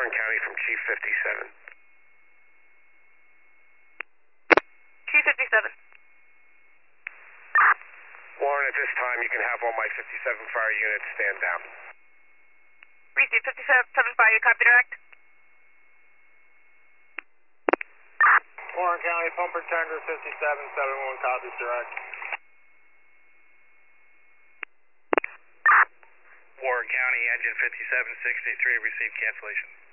Warren County from Chief 57. Chief 57. Warren, at this time, you can have all my 57 fire units stand down. Receive 57 fire, you copy direct? Warren County, pumper tender 5771, copies direct. Warren County, engine 5763, received cancellation.